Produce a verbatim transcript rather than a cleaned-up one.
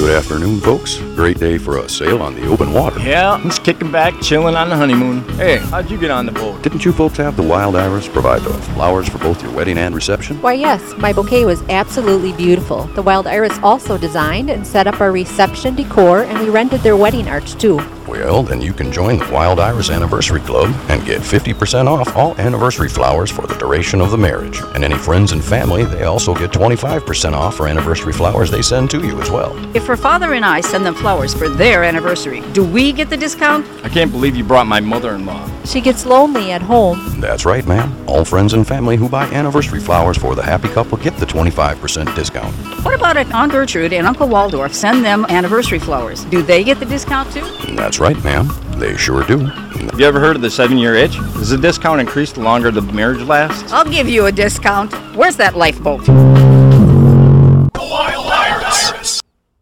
Good afternoon, folks. Great day for a sail on the open water. Yeah, I'm just kicking back, chilling on the honeymoon. Hey, how'd you get on the boat? Didn't you folks have the Wild Iris provide the flowers for both your wedding and reception? Why, yes, my bouquet was absolutely beautiful. The Wild Iris also designed and set up our reception decor, and we rented their wedding arch, too. Well, then you can join the Wild Iris Anniversary Club and get fifty percent off all anniversary flowers for the duration of the marriage. And any friends and family, they also get twenty-five percent off for anniversary flowers they send to you as well. If her father and I send them flowers for their anniversary, do we get the discount? I can't believe you brought my mother-in-law. She gets lonely at home. That's right, ma'am. All friends and family who buy anniversary flowers for the happy couple get the twenty-five percent discount. What about if Aunt Gertrude and Uncle Waldorf send them anniversary flowers? Do they get the discount too? That's right, ma'am. They sure do. Have you ever heard of the seven-year itch? Does the discount increase the longer the marriage lasts? I'll give you a discount. Where's that lifeboat?